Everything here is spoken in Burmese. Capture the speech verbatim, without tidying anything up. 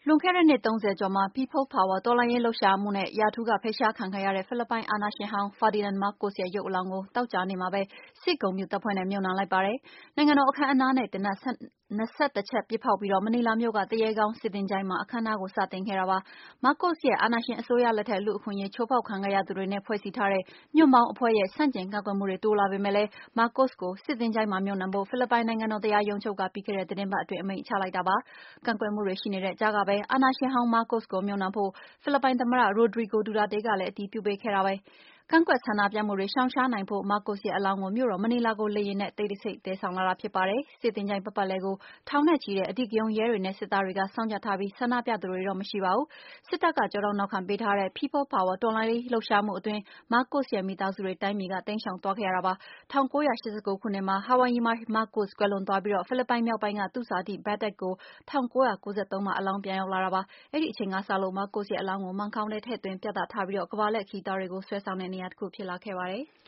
လွန်ခဲ့တဲ့နှစ်သုံးဆယ်ကျော်မှာ People Power တော်လှန်ရေးလှုပ်ရှားမှုနဲ့ ရာထူးကဖယ်ရှားခံခဲ့ရတဲ့ ဖိလစ်ပိုင်အာဏာရှင်ဟောင်း Ferdinand Marcos ရဲ့ ရုပ်အလောင်းကို သောကြာနေ့မှာပဲ စစ်ဂုဏ်ပြုတပ်ဖွဲ့နဲ့ မြှုပ်နှံလိုက်ပါတယ်။ နိုင်ငံတော်အခမ်းအနားနဲ့ သေနတ်၂၁ ချက်ပစ်ဖောက်ပြီး မနီလာမြို့က သူရဲကောင်းစစ်သချိုင်းမှာ အခမ်းအနားကို စတင်ခဲ့တာပါ။ Marcos ရဲ့ အာဏာရှင်အစိုးရလက်ထက် လူ့အခွင့်အရေးချိုးဖောက်ခံခဲ့ရသူတွေနဲ့ ဖွဲ့စည်းထားတဲ့ ညွန့်ပေါင်းအဖွဲ့ရဲ့ ဆန့်ကျင်ကန့်ကွက်မှုတွေတိုးလာပေမဲ့လည်း Marcos ကို စစ်သချိုင်းမှာမြှုပ်နှံဖို့ ဖိလစ်ပိုင်နိုင်ငံတော်တရားရုံးချုပ်က ပြီးခဲ့တဲ့ သီတင်းပတ်အတွင်း အမိန့်ချလိုက်တာပါ။ ကန့်ကွက်မှုတွေရှိနေတဲ့ကြားကပဲ အာဏာရှင်ဟောင်း Marcos ကို မြှုပ်နှံဖို့ ဖိလစ်ပိုင်သမ္မတ Rodrigo Duterte ကလည်း အတည်ပြုပေးခဲ့တာပါ။ ကန့်ကွက်ဆန္ဒပြမှုတွေရှောင်ရှားနိုင်ဖို့ Marcos ရဲ့ အလောင်းကို မြို့တော် မနီလာကို လေယာဉ်နဲ့ တိတ်တဆိတ်သယ်ဆောင်လာတာဖြစ်ပါတယ်။ စစ်သချိုင်းပတ်ပတ်လည်ကို ထောင်နဲ့ချီတဲ့ အဓိကရုဏ်းရဲတွေနဲ့ စစ်သားတွေက စောင့်ကြပ်ထားပြီး ဆန္ဒပြသူတွေတော့မရှိပါဘူး။ စစ်တပ်က ကျောထောက်နောက်ခံပေးထားတဲ့ People Power တော်လှန်ရေးလှုပ်ရှားမှုအတွင်း Marcos ရဲ့ မိသားစုတွေ တိုင်းပြည်က တိမ်းရှောင်သွားခဲ့ရတာပါ။ ၁၉၈၉ ခုနှစ်မှာ Hawaii မှာ Marcos ကွယ်လွန်သွားပြီး ဖိလစ်ပိုင်မြောက်ပိုင်းက သူ့ဇာတိ Batak ကို ၁၉၉၃ မှာ အလောင်းပြန်ရောက်လာတာပါ။ အဲဒီအချိန်ကစလို့ Marcos ရဲ့ အလောင်းကို မှန်ကောင်းထဲထည့်သွင်းပြသထားပြီး ကမ္ဘာလှည့်ခရီးသွားတွေကို ဆွဲဆောင်တဲ့နေရာတခုဖြစ်လာခဲ့ပါတယ်။